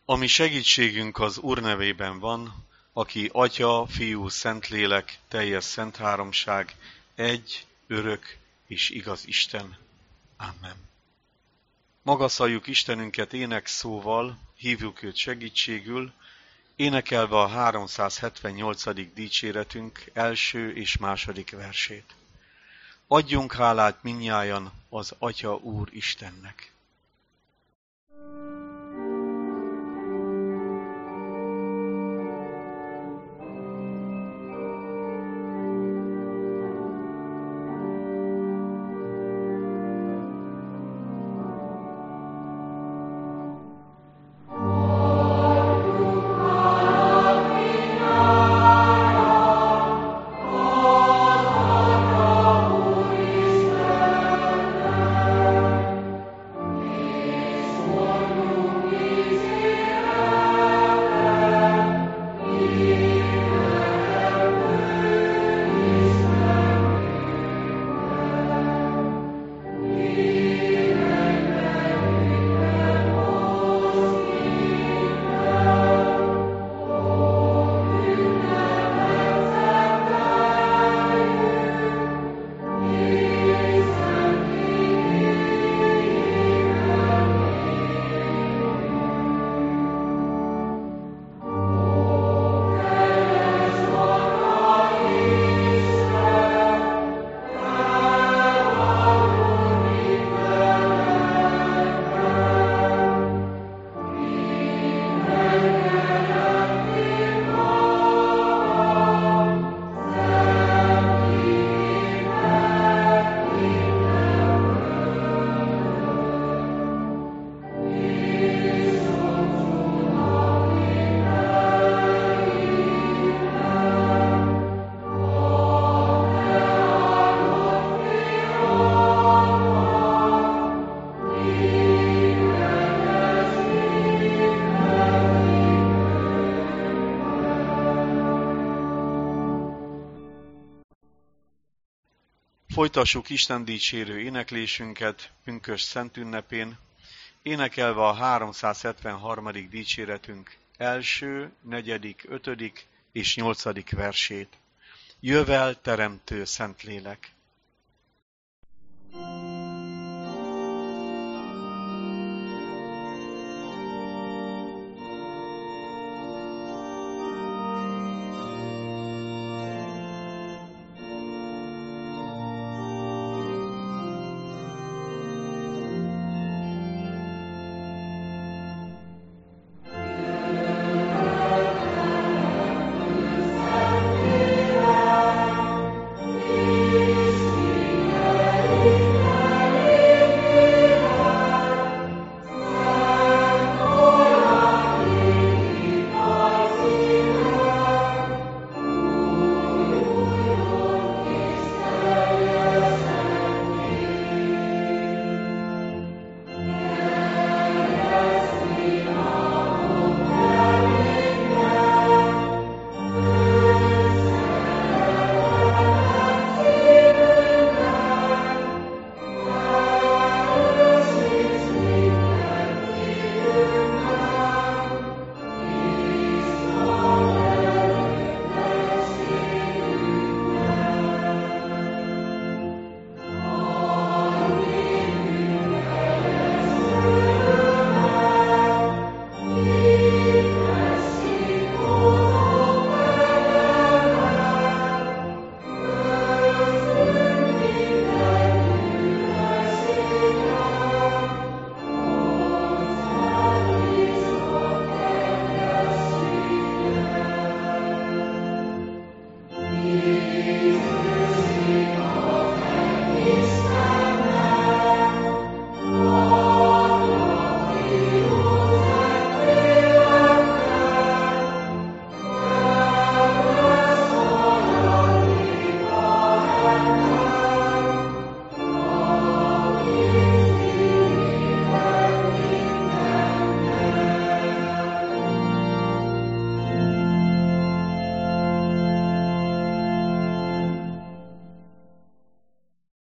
Ami segítségünk az Úr nevében van, aki Atya, Fiú, Szentlélek, teljes szent háromság, egy, örök és igaz Isten. Amen. Magasztaljuk Istenünket énekszóval, hívjuk őt segítségül, énekelve a 378. dicséretünk első és második versét. Adjunk hálát mindnyájan az Atya Úr Istennek. Folytassuk Isten dicsérő éneklésünket pünkösd szent ünnepén, énekelve a 373. dicséretünk első, negyedik, ötödik és nyolcadik versét. Jövel teremtő Szentlélek!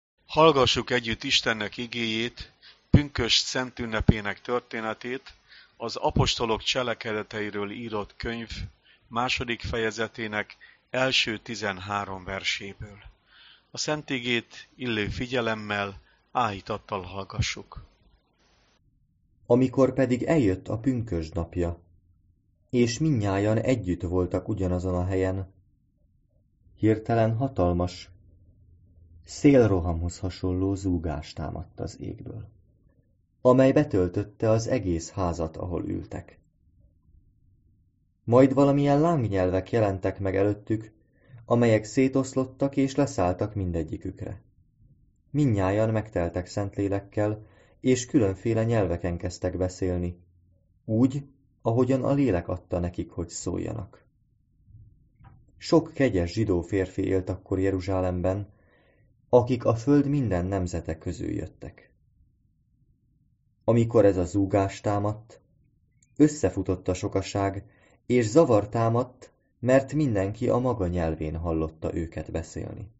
Hallgassuk együtt Istennek igéjét, pünkösd szent ünnepének történetét, az apostolok cselekedeteiről írott könyv második fejezetének első 13 verséből. A Szent Igét illő figyelemmel, áhítattal hallgassuk. Amikor pedig eljött a pünkösd napja, és mindnyájan együtt voltak ugyanazon a helyen, hirtelen hatalmas, szélrohamhoz hasonló zúgás támadt az égből, amely betöltötte az egész házat, ahol ültek. Majd valamilyen lángnyelvek jelentek meg előttük, amelyek szétoszlottak és leszálltak mindegyikükre. Mindnyájan megteltek Szentlélekkel, és különféle nyelveken kezdtek beszélni, úgy, ahogyan a lélek adta nekik, hogy szóljanak. Sok kegyes zsidó férfi élt akkor Jeruzsálemben, akik a föld minden nemzete közül jöttek. Amikor ez a zúgás támadt, összefutott a sokaság, és zavar támadt, mert mindenki a maga nyelvén hallotta őket beszélni.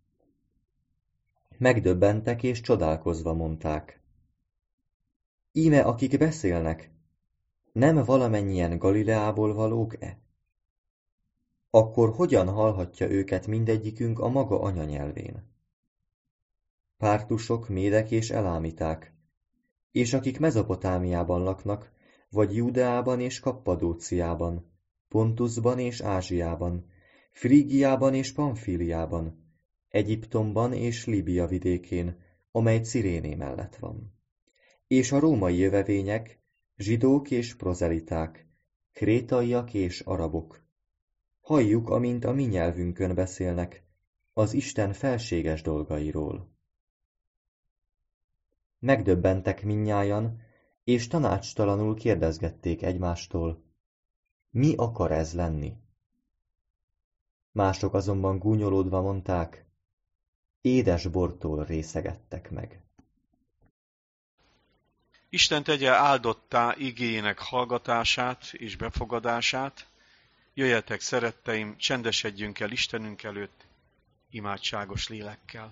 Megdöbbentek és csodálkozva mondták: íme akik beszélnek, nem valamennyien Galileából valók-e? Akkor hogyan hallhatja őket mindegyikünk a maga anyanyelvén? Pártusok, médek és elámiták, és akik Mezopotámiában laknak, vagy Júdeában és Kappadóciában, Pontusban és Ázsiában, Frígiában és Pamfíliában, Egyiptomban és Líbia vidékén, amely Ciréné mellett van. És a római jövevények, zsidók és prozeliták, krétaiak és arabok. Halljuk, amint a mi nyelvünkön beszélnek, az Isten felséges dolgairól. Megdöbbentek mindnyájan, és tanácstalanul kérdezgették egymástól: mi akar ez lenni? Mások azonban gúnyolódva mondták: édes bortól részegettek meg. Isten tegye áldottá igéjének hallgatását és befogadását. Jöjjetek, szeretteim, csendesedjünk el Istenünk előtt imádságos lélekkel.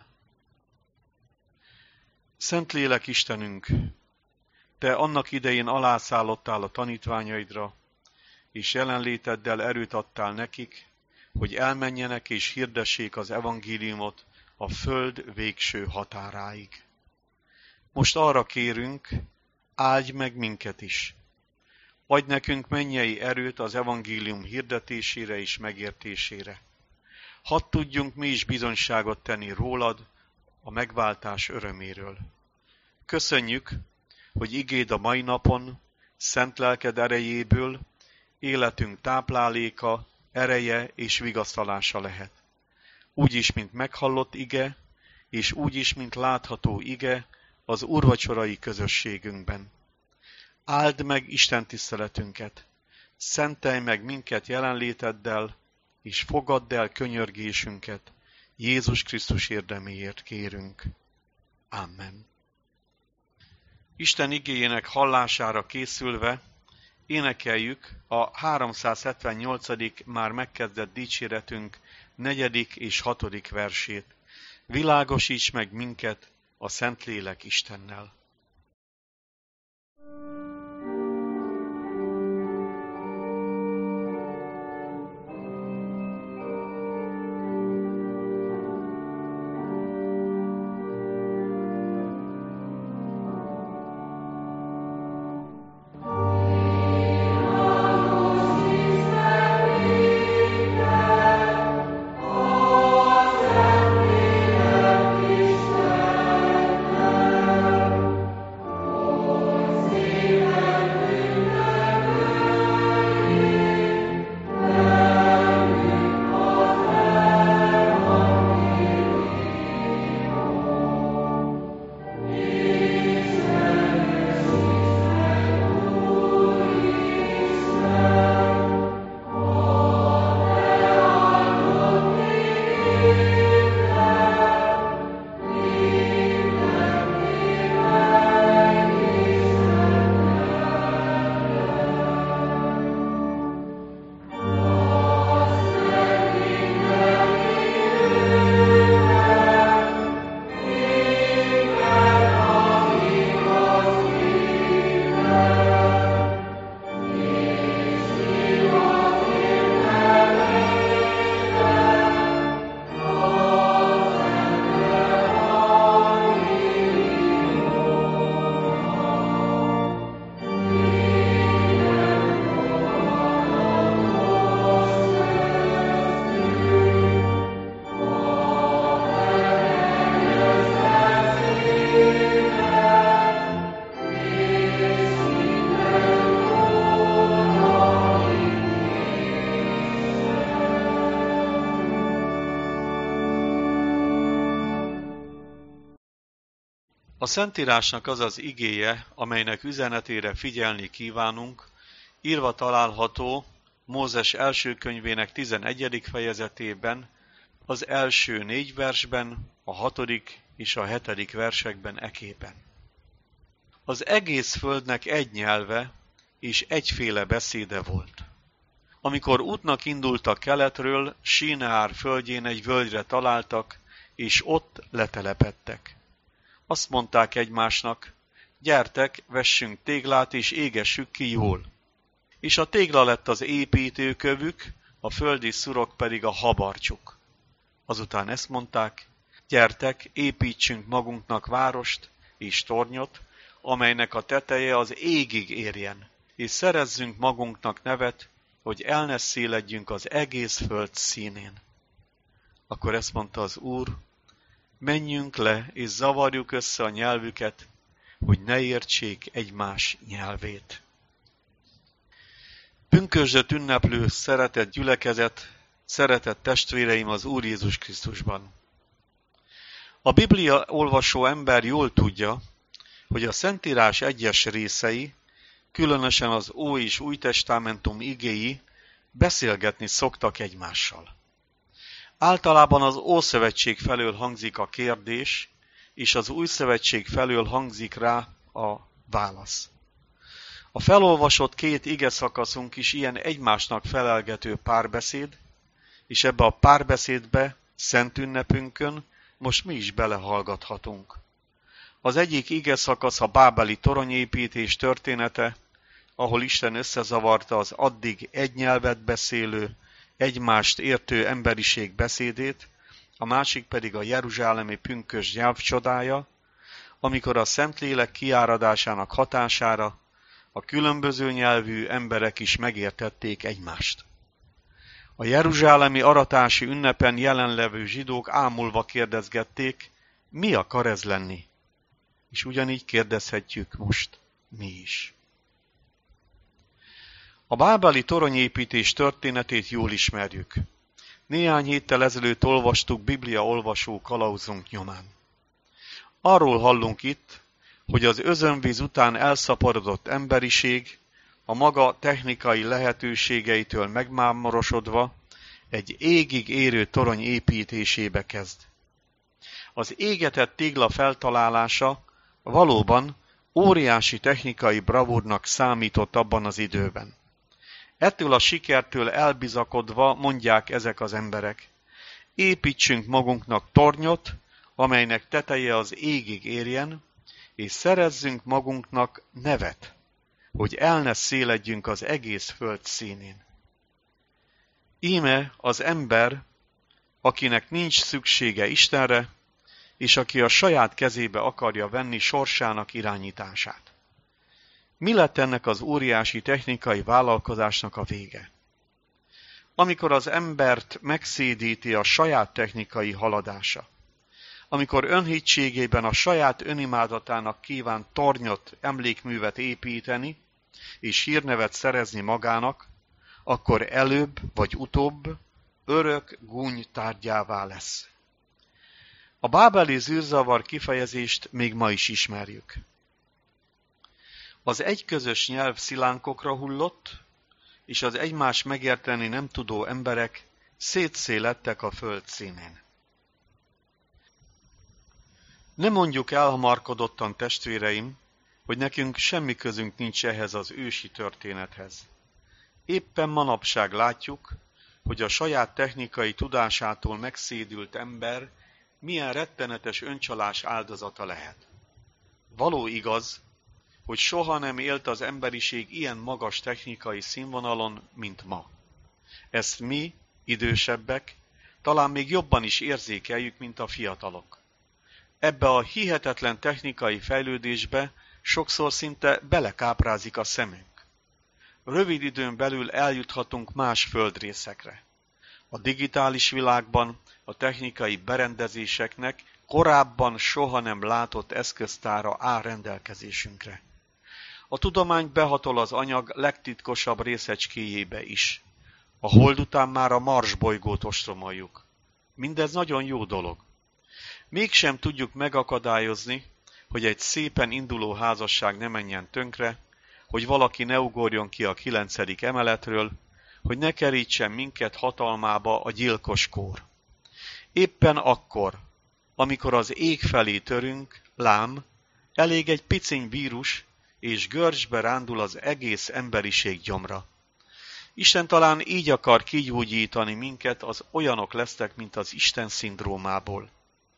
Szentlélek Istenünk, Te annak idején alászállottál a tanítványaidra, és jelenléteddel erőt adtál nekik, hogy elmenjenek és hirdessék az evangéliumot a föld végső határáig. Most arra kérünk, áldj meg minket is. Adj nekünk mennyei erőt az evangélium hirdetésére és megértésére. Hadd tudjunk mi is bizonyságot tenni rólad, a megváltás öröméről. Köszönjük, hogy igéd a mai napon, szent lelked erejéből életünk tápláléka, ereje és vigasztalása lehet. Úgy is, mint meghallott ige, és úgy is, mint látható ige az úrvacsorai közösségünkben. Áld meg Isten tiszteletünket, szentelj meg minket jelenléteddel, és fogadd el könyörgésünket, Jézus Krisztus érdeméért kérünk. Amen. Isten igéjének hallására készülve énekeljük a 378. már megkezdett dicséretünk 4. és 6. versét. Világosíts meg minket a Szentlélek Istennel. Szentírásnak az az igéje, amelynek üzenetére figyelni kívánunk, írva található Mózes első könyvének 11. fejezetében, az első 4 versben, a 6. és a 7. versekben eképpen. Az egész földnek egy nyelve és egyféle beszéde volt. Amikor útnak indultak keletről, Síneár földjén egy völgyre találtak, és ott letelepedtek. Azt mondták egymásnak, gyertek, vessünk téglát és égessük ki jól. És a tégla lett az építőkövük, a földi szurok pedig a habarcsuk. Azután ezt mondták, gyertek, építsünk magunknak várost és tornyot, amelynek a teteje az égig érjen, és szerezzünk magunknak nevet, hogy el ne széledjünk az egész föld színén. Akkor ezt mondta az Úr, menjünk le és zavarjuk össze a nyelvüket, hogy ne értsék egymás nyelvét. Pünkösdöt ünneplő szeretett gyülekezet, szeretett testvéreim az Úr Jézus Krisztusban. A Biblia olvasó ember jól tudja, hogy a Szentírás egyes részei, különösen az Ó- és Új Testamentum igéi beszélgetni szoktak egymással. Általában az Ószövetség felől hangzik a kérdés, és az Új Szövetség felől hangzik rá a válasz. A felolvasott 2 igeszakaszunk is ilyen egymásnak felelgető párbeszéd, és ebbe a párbeszédbe, szent ünnepünkön most mi is belehallgathatunk. Az egyik igeszakasz a bábeli toronyépítés története, ahol Isten összezavarta az addig egy nyelvet beszélő, egymást értő emberiség beszédét, a másik pedig a jeruzsálemi pünkösd nyelvcsodája, amikor a Szentlélek kiáradásának hatására a különböző nyelvű emberek is megértették egymást. A jeruzsálemi aratási ünnepen jelenlevő zsidók ámulva kérdezgették, mi akar ez lenni? És ugyanígy kérdezhetjük most mi is. A bábeli toronyépítés történetét jól ismerjük. Néhány héttel ezelőtt olvastuk Biblia olvasó kalauzunk nyomán. Arról hallunk itt, hogy az özönvíz után elszaporodott emberiség a maga technikai lehetőségeitől megmámorosodva egy égig érő torony építésébe kezd. Az égetett tégla feltalálása valóban óriási technikai bravúrnak számított abban az időben. Ettől a sikertől elbizakodva mondják ezek az emberek, építsünk magunknak tornyot, amelynek teteje az égig érjen, és szerezzünk magunknak nevet, hogy el ne széledjünk az egész föld színén. Íme az ember, akinek nincs szüksége Istenre, és aki a saját kezébe akarja venni sorsának irányítását. Mi lett ennek az óriási technikai vállalkozásnak a vége? Amikor az embert megszédíti a saját technikai haladása, amikor önhitségében a saját önimádatának kíván tornyot, emlékművet építeni, és hírnevet szerezni magának, akkor előbb vagy utóbb örök gúny tárgyává lesz. A bábeli zűrzavar kifejezést még ma is ismerjük. Az egyközös nyelv szilánkokra hullott, és az egymás megérteni nem tudó emberek szétszélettek a föld színén. Ne mondjuk elhamarkodottan, testvéreim, hogy nekünk semmi közünk nincs ehhez az ősi történethez. Éppen manapság látjuk, hogy a saját technikai tudásától megszédült ember milyen rettenetes öncsalás áldozata lehet. Való igaz, hogy soha nem élt az emberiség ilyen magas technikai színvonalon, mint ma. Ezt mi, idősebbek, talán még jobban is érzékeljük, mint a fiatalok. Ebbe a hihetetlen technikai fejlődésbe sokszor szinte belekáprázik a szemünk. Rövid időn belül eljuthatunk más földrészekre. A digitális világban a technikai berendezéseknek korábban soha nem látott eszköztára áll rendelkezésünkre. A tudomány behatol az anyag legtitkosabb részecskéjébe is. A hold után már a Mars bolygót ostromoljuk. Mindez nagyon jó dolog. Mégsem tudjuk megakadályozni, hogy egy szépen induló házasság ne menjen tönkre, hogy valaki ne ugorjon ki a 9. emeletről, hogy ne kerítsen minket hatalmába a gyilkos kór. Éppen akkor, amikor az ég felé törünk, lám, elég egy piciny vírus, és görcsbe rándul az egész emberiség gyomra. Isten talán így akar kigyógyítani minket, az olyanok lesznek, mint az Isten szindrómából.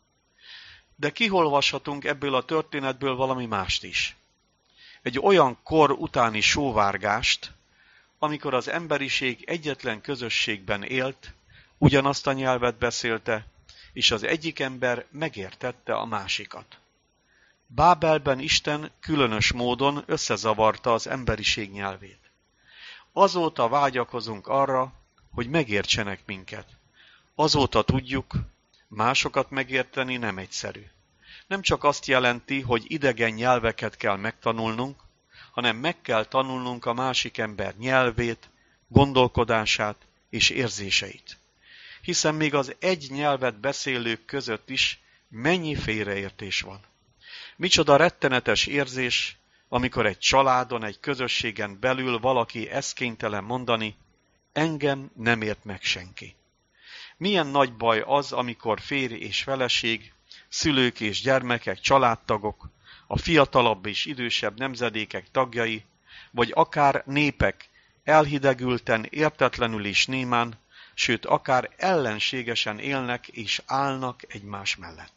De kiolvashatunk ebből a történetből valami mást is. Egy olyan kor utáni sóvárgást, amikor az emberiség egyetlen közösségben élt, ugyanazt a nyelvet beszélte, és az egyik ember megértette a másikat. Bábelben Isten különös módon összezavarta az emberiség nyelvét. Azóta vágyakozunk arra, hogy megértsenek minket. Azóta tudjuk, másokat megérteni nem egyszerű. Nem csak azt jelenti, hogy idegen nyelveket kell megtanulnunk, hanem meg kell tanulnunk a másik ember nyelvét, gondolkodását és érzéseit. Hiszen még az egy nyelvet beszélők között is mennyi félreértés van. Micsoda rettenetes érzés, amikor egy családon, egy közösségen belül valaki ezt kénytelen mondani, engem nem ért meg senki. Milyen nagy baj az, amikor férj és feleség, szülők és gyermekek, családtagok, a fiatalabb és idősebb nemzedékek tagjai, vagy akár népek elhidegülten, értetlenül és némán, sőt akár ellenségesen élnek és állnak egymás mellett.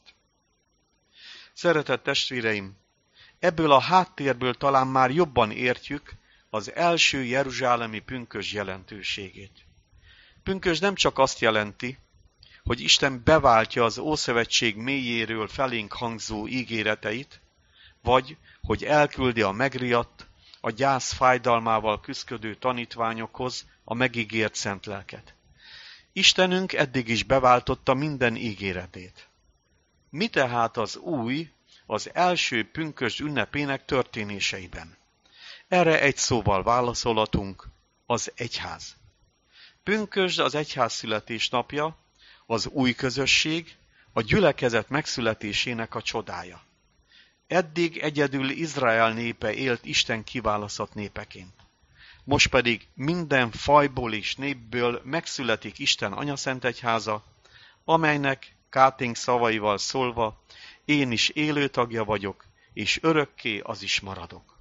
Szeretett testvéreim, ebből a háttérből talán már jobban értjük az első jeruzsálemi pünkösd jelentőségét. Pünkösd nem csak azt jelenti, hogy Isten beváltja az Ószövetség mélyéről felénk hangzó ígéreteit, vagy hogy elküldi a megriadt, a gyász fájdalmával küszködő tanítványokhoz a megígért szent lelket. Istenünk eddig is beváltotta minden ígéretét. Mi tehát az új, az első pünkösd ünnepének történéseiben? Erre egy szóval válaszolhatunk, az egyház. Pünkösd az egyház születésnapja, az új közösség, a gyülekezet megszületésének a csodája. Eddig egyedül Izrael népe élt Isten kiválasztott népeként. Most pedig minden fajból és népből megszületik Isten anyaszent egyháza, amelynek Káténk szavaival szólva, én is élő tagja vagyok, és örökké az is maradok.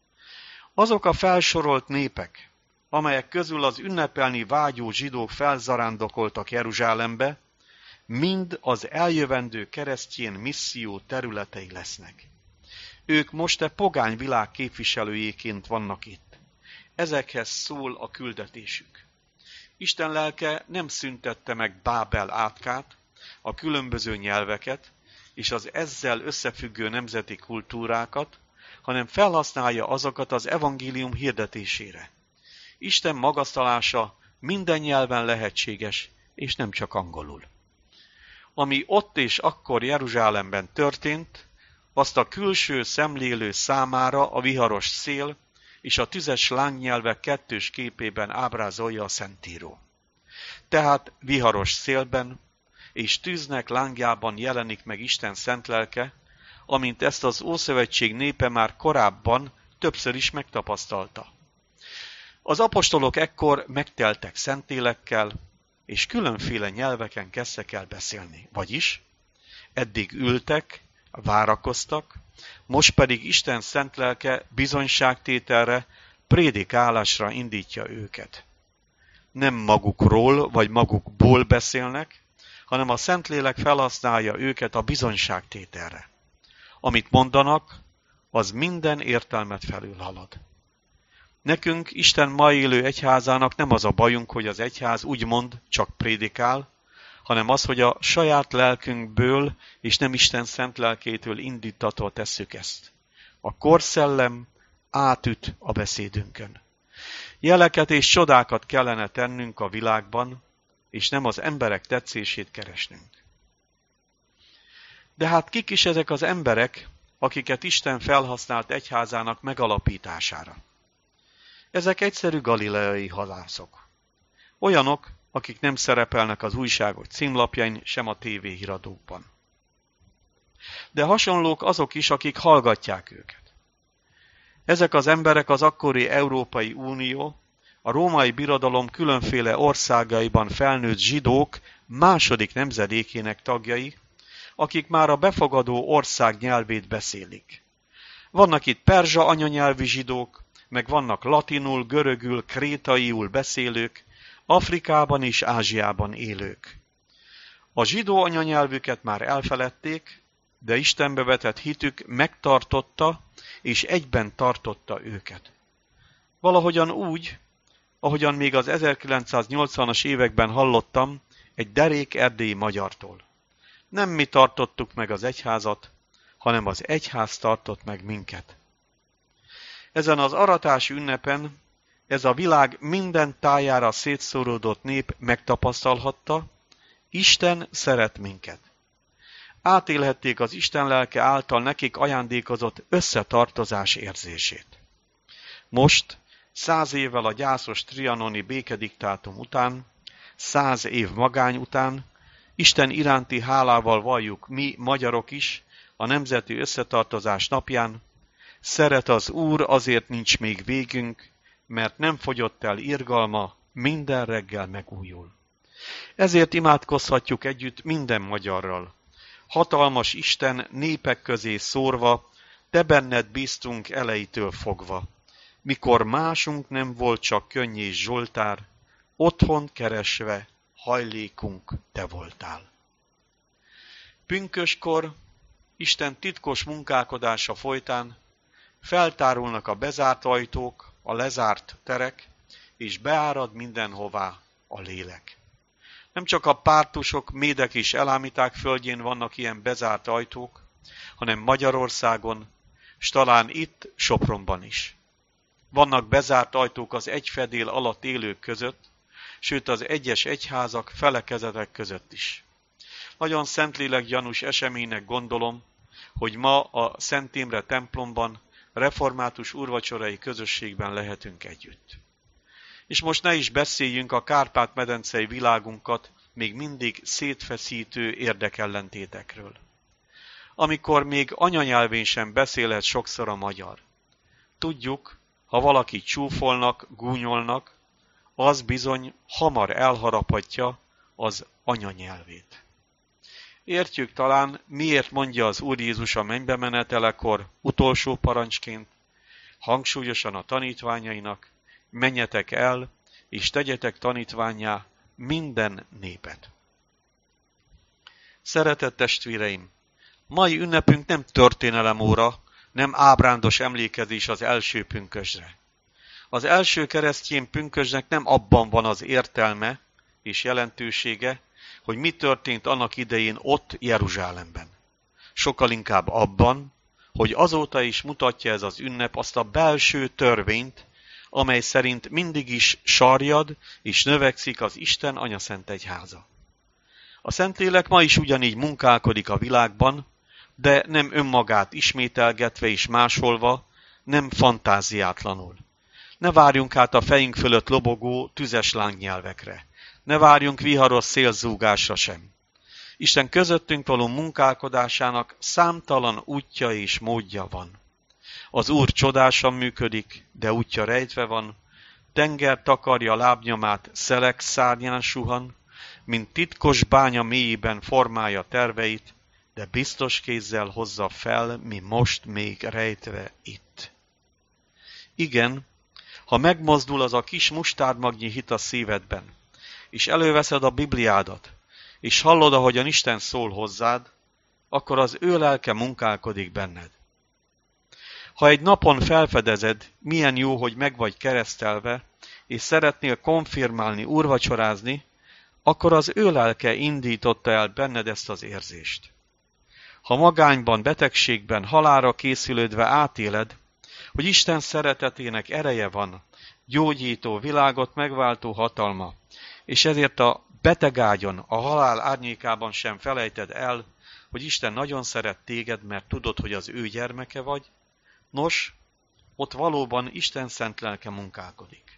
Azok a felsorolt népek, amelyek közül az ünnepelni vágyó zsidók felzarándokoltak Jeruzsálembe, mind az eljövendő keresztjén misszió területei lesznek. Ők most a pogány világ képviselőjéként vannak itt. Ezekhez szól a küldetésük. Isten lelke nem szüntette meg Bábel átkát, a különböző nyelveket és az ezzel összefüggő nemzeti kultúrákat, hanem felhasználja azokat az evangélium hirdetésére. Isten magasztalása minden nyelven lehetséges, és nem csak angolul. Ami ott és akkor Jeruzsálemben történt, azt a külső szemlélő számára a viharos szél és a tüzes lángnyelvek kettős képében ábrázolja a Szentíró. Tehát viharos szélben és tűznek lángjában jelenik meg Isten szent lelke, amint ezt az Ószövetség népe már korábban többször is megtapasztalta. Az apostolok ekkor megteltek Szentlélekkel, és különféle nyelveken kezdtek el beszélni. Vagyis eddig ültek, várakoztak, most pedig Isten szent lelke bizonyságtételre, prédikálásra indítja őket. Nem magukról vagy magukból beszélnek, hanem a Szentlélek felhasználja őket a bizonyságtételre. Amit mondanak, az minden értelmet felülhalad. Nekünk, Isten ma élő egyházának nem az a bajunk, hogy az egyház úgymond csak prédikál, hanem az, hogy a saját lelkünkből és nem Isten szent lelkétől indítatva tesszük ezt. A korszellem átüt a beszédünkön. Jeleket és csodákat kellene tennünk a világban, és nem az emberek tetszését keresnünk. De hát kik is ezek az emberek, akiket Isten felhasznált egyházának megalapítására? Ezek egyszerű galileai halászok. Olyanok, akik nem szerepelnek az újságok címlapjain, sem a tévéhíradókban. De hasonlók azok is, akik hallgatják őket. Ezek az emberek az akkori Európai Unió, a Római Birodalom különféle országaiban felnőtt zsidók második nemzedékének tagjai, akik már a befogadó ország nyelvét beszélik. Vannak itt perzsa anyanyelvű zsidók, meg vannak latinul, görögül, krétaiul beszélők, Afrikában és Ázsiában élők. A zsidó anyanyelvüket már elfeledték, de Istenbe vetett hitük megtartotta és egyben tartotta őket. Valahogyan úgy, ahogyan még az 1980-as években hallottam egy derék erdélyi magyartól. Nem mi tartottuk meg az egyházat, hanem az egyház tartott meg minket. Ezen az aratási ünnepen ez a világ minden tájára szétszóródott nép megtapasztalhatta, Isten szeret minket. Átélhették az Isten lelke által nekik ajándékozott összetartozás érzését. Most, 100 évvel a gyászos trianoni békediktátum után, 100 év magány után, Isten iránti hálával valljuk mi, magyarok is, a Nemzeti Összetartozás napján, szeret az Úr, azért nincs még végünk, mert nem fogyott el irgalma, minden reggel megújul. Ezért imádkozhatjuk együtt minden magyarral. Hatalmas Isten, népek közé szórva, te benned bíztunk elejétől fogva. Mikor másunk nem volt, csak Könnyés Zsoltár, otthon keresve hajlékunk te voltál. Pünköskor, Isten titkos munkálkodása folytán feltárulnak a bezárt ajtók, a lezárt terek, és beárad mindenhová a lélek. Nem csak a pártusok, médek és elámiták földjén vannak ilyen bezárt ajtók, hanem Magyarországon, s talán itt, Sopronban is. Vannak bezárt ajtók az egy fedél alatt élők között, sőt az egyes egyházak, felekezetek között is. Nagyon szentlélekgyanús eseménynek gondolom, hogy ma a Szent Imre templomban, református úrvacsorai közösségben lehetünk együtt. És most ne is beszéljünk a Kárpát-medencei világunkat még mindig szétfeszítő érdekellentétekről. Amikor még anyanyelvén sem beszélhet sokszor a magyar. Tudjuk, ha valakit csúfolnak, gúnyolnak, az bizony hamar elharaphatja az anyanyelvét. Értjük talán, miért mondja az Úr Jézus a mennybe menetelekor utolsó parancsként, hangsúlyosan a tanítványainak, menjetek el, és tegyetek tanítvánnyá minden népet. Szeretett testvéreim, mai ünnepünk nem történelemóra, nem ábrándos emlékezés az első pünkösdre. Az első keresztény pünkösdnek nem abban van az értelme és jelentősége, hogy mi történt annak idején ott Jeruzsálemben. Sokkal inkább abban, hogy azóta is mutatja ez az ünnep azt a belső törvényt, amely szerint mindig is sarjad és növekszik az Isten Anyaszent Egyháza. A Szentlélek ma is ugyanígy munkálkodik a világban, de nem önmagát ismételgetve és másolva, nem fantáziátlanul. Ne várjunk át a fejünk fölött lobogó tüzes lángnyelvekre. Ne várjunk viharos szélzúgásra sem. Isten közöttünk való munkálkodásának számtalan útja és módja van. Az Úr csodásan működik, de útja rejtve van, tenger takarja lábnyomát, szelek szárnyán suhan, mint titkos bánya mélyében formálja terveit, de biztos kézzel hozza fel, mi most még rejtve itt. Igen, ha megmozdul az a kis mustárdmagnyi hit a szívedben, és előveszed a Bibliádat, és hallod, ahogyan Isten szól hozzád, akkor az ő lelke munkálkodik benned. Ha egy napon felfedezed, milyen jó, hogy meg vagy keresztelve, és szeretnél konfirmálni, úrvacsorázni, akkor az ő lelke indította el benned ezt az érzést. Ha magányban, betegségben, halálra készülődve átéled, hogy Isten szeretetének ereje van, gyógyító, világot megváltó hatalma, és ezért a betegágyon, a halál árnyékában sem felejted el, hogy Isten nagyon szeret téged, mert tudod, hogy az ő gyermeke vagy, nos, ott valóban Isten szent lelke munkálkodik.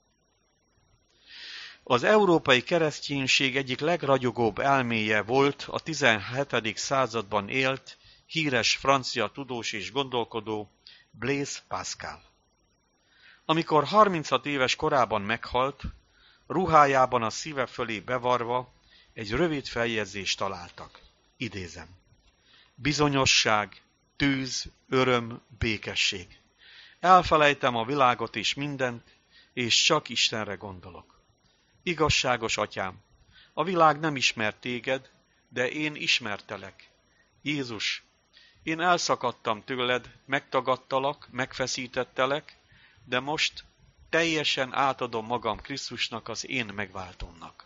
Az európai kereszténység egyik legragyogóbb elméje volt a 17. században élt híres francia tudós és gondolkodó Blaise Pascal. Amikor 36 éves korában meghalt, ruhájában a szíve fölé bevarva egy rövid feljegyzést találtak. Idézem. Bizonyosság, tűz, öröm, békesség. Elfelejtem a világot és mindent, és csak Istenre gondolok. Igazságos atyám, a világ nem ismer téged, de én ismertelek. Jézus, én elszakadtam tőled, megtagadtalak, megfeszítettelek, de most teljesen átadom magam Krisztusnak, az én megváltómnak.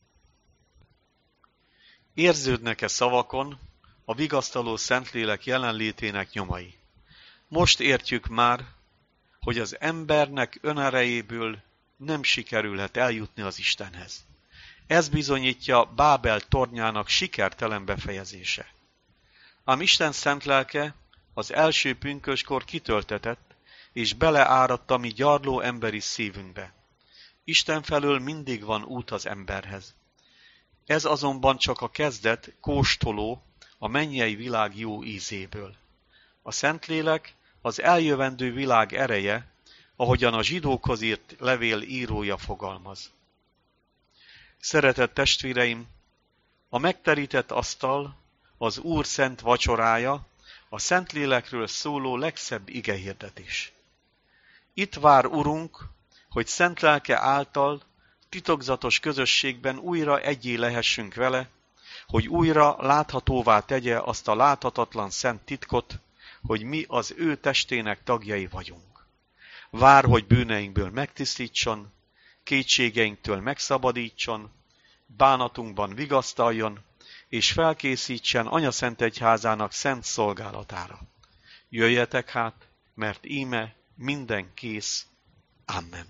Érződnek-e szavakon a vigasztaló Szentlélek jelenlétének nyomai? Most értjük már, hogy az embernek önerejéből nem sikerülhet eljutni az Istenhez. Ez bizonyítja Bábel tornyának sikertelen befejezése. Ám Isten szent lelke az első pünköskor kitöltetett, és beleáradt a mi gyarló emberi szívünkbe. Isten felől mindig van út az emberhez. Ez azonban csak a kezdet, kóstoló a mennyei világ jó ízéből. A Szentlélek az eljövendő világ ereje, ahogyan a zsidókhoz írt levél írója fogalmaz. Szeretett testvéreim, a megterített asztal, az Úr szent vacsorája, a Szentlélekről szóló legszebb igehirdetés. Itt vár Urunk, hogy szent lelke által titokzatos közösségben újra egyé lehessünk vele, hogy újra láthatóvá tegye azt a láthatatlan szent titkot, hogy mi az ő testének tagjai vagyunk. Vár, hogy bűneinkből megtisztítson, kétségeinktől megszabadítson, bánatunkban vigasztaljon, és felkészítsen Anyaszent Egyházának szent szolgálatára. Jöjjetek hát, mert íme minden kész. Amen.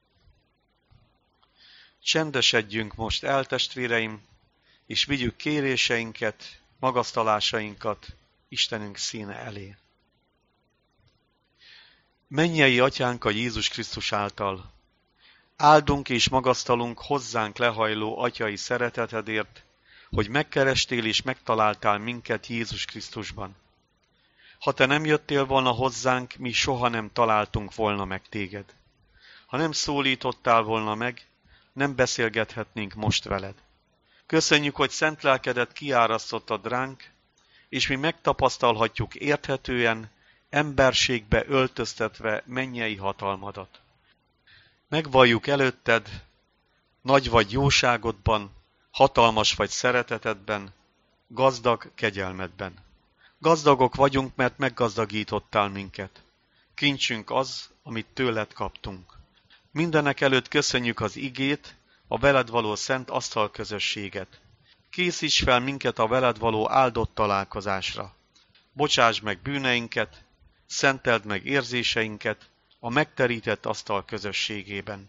Csendesedjünk most el, testvéreim, és vigyük kéréseinket, magasztalásainkat Istenünk színe elé. Mennyei Atyánk a Jézus Krisztus által, áldunk és magasztalunk hozzánk lehajló atyai szeretetedért, hogy megkerestél és megtaláltál minket Jézus Krisztusban. Ha te nem jöttél volna hozzánk, mi soha nem találtunk volna meg téged. Ha nem szólítottál volna meg, nem beszélgethetnénk most veled. Köszönjük, hogy szent lelkedet kiárasztottad ránk, és mi megtapasztalhatjuk érthetően, emberségbe öltöztetve mennyei hatalmadat. Megvalljuk előtted, nagy vagy jóságodban, hatalmas vagy szeretetedben, gazdag kegyelmedben. Gazdagok vagyunk, mert meggazdagítottál minket. Kincsünk az, amit tőled kaptunk. Mindenek előtt köszönjük az igét, a veled való szent asztalközösséget. Készíts fel minket a veled való áldott találkozásra. Bocsásd meg bűneinket, szenteld meg érzéseinket a megterített asztal közösségében.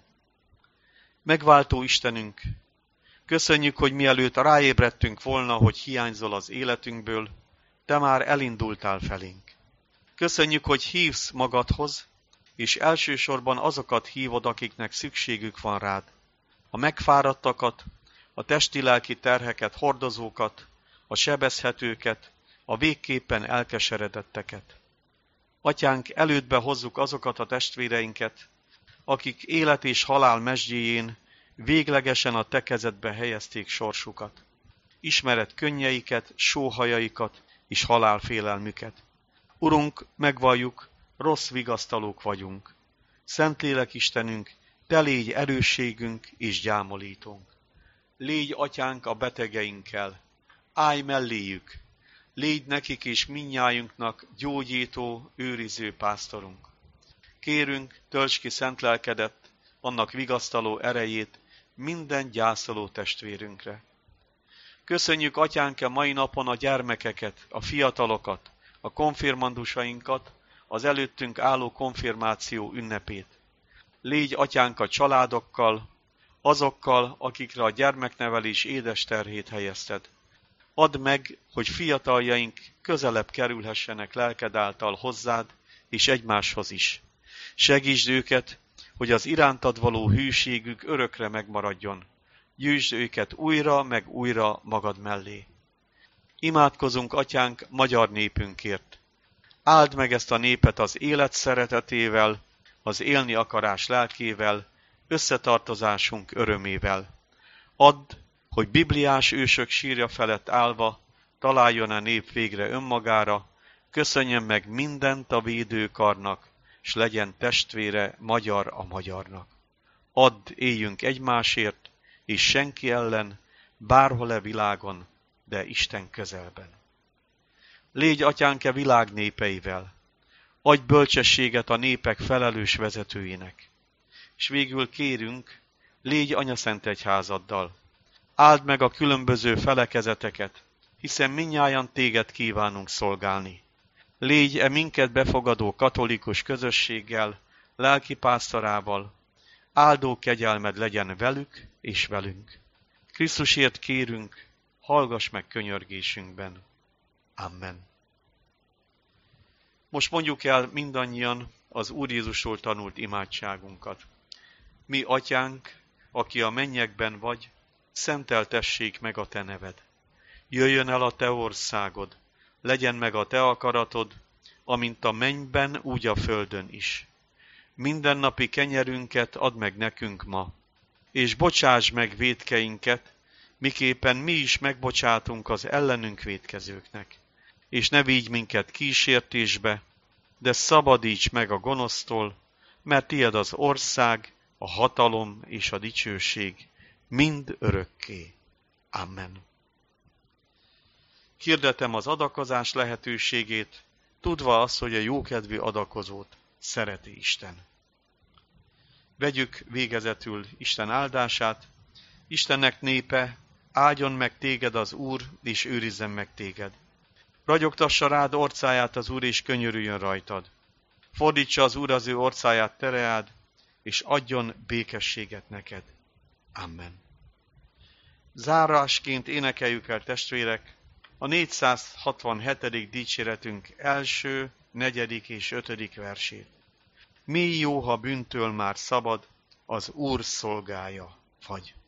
Megváltó Istenünk, köszönjük, hogy mielőtt ráébredtünk volna, hogy hiányzol az életünkből, te már elindultál felénk. Köszönjük, hogy hívsz magadhoz, és elsősorban azokat hívod, akiknek szükségük van rád. A megfáradtakat, a testi-lelki terheket hordozókat, a sebezhetőket, a végképpen elkeseredetteket. Atyánk, elődbe hozzuk azokat a testvéreinket, akik élet és halál mezsdjéjén véglegesen a te kezedbe helyezték sorsukat. Ismered könnyeiket, sóhajaikat és halálfélelmüket. Urunk, megvalljuk, rossz vigasztalók vagyunk. Szentlélek Istenünk, te légy erősségünk és gyámolítónk. Légy, Atyánk, a betegeinkkel, állj melléjük, légy nekik és mindnyájunknak gyógyító, őriző pásztorunk. Kérünk, töltsd ki szent lelkedet, annak vigasztaló erejét minden gyászoló testvérünkre. Köszönjük, Atyánk, a mai napon a gyermekeket, a fiatalokat, a konfirmandusainkat, az előttünk álló konfirmáció ünnepét. Légy, Atyánk, a családokkal, azokkal, akikre a gyermeknevelés édes terhét helyezted. Add meg, hogy fiataljaink közelebb kerülhessenek lelked által hozzád és egymáshoz is. Segítsd őket, hogy az irántad való hűségük örökre megmaradjon. Gyűjtsd őket újra meg újra magad mellé. Imádkozunk, Atyánk, magyar népünkért. Áld meg ezt a népet az élet szeretetével, az élni akarás lelkével, összetartozásunk örömével. Add, hogy bibliás ősök sírja felett állva találjon a nép végre önmagára, köszönjön meg mindent a védőkarnak, s legyen testvére magyar a magyarnak. Add, éljünk egymásért, és senki ellen, bárhol-e világon, de Isten közelben. Légy, Atyánk, világ népeivel, adj bölcsességet a népek felelős vezetőinek. És végül kérünk, légy Anyaszent Egyházaddal, áld meg a különböző felekezeteket, hiszen mindnyájan téged kívánunk szolgálni. Légy minket befogadó katolikus közösséggel, lelkipásztorával, áldó kegyelmed legyen velük és velünk. Krisztusért kérünk, hallgass meg könyörgésünkben. Amen. Most mondjuk el mindannyian az Úr Jézusról tanult imádságunkat. Mi, Atyánk, aki a mennyekben vagy, szenteltessék meg a te neved. Jöjjön el a te országod, legyen meg a te akaratod, amint a mennyben, úgy a földön is. Mindennapi kenyerünket add meg nekünk ma, és bocsáss meg vétkeinket, miképpen mi is megbocsátunk az ellenünk vétkezőknek. És ne vigy minket kísértésbe, de szabadíts meg a gonosztól, mert tied az ország, a hatalom és a dicsőség mind örökké. Amen. Hirdetem az adakozás lehetőségét, tudva azt, hogy a jókedvű adakozót szereti Isten. Vegyük végezetül Isten áldását. Istennek népe, áldjon meg téged az Úr, és őrizzen meg téged. Ragyogtassa rád orcáját az Úr, és könyörüljön rajtad. Fordítsa az Úr az ő orcáját tereád, és adjon békességet neked. Amen. Zárásként énekeljük el, testvérek, a 467. dicséretünk első, 4. és 5. versét. Mi jó, ha bűntől már szabad, az Úr szolgája vagy.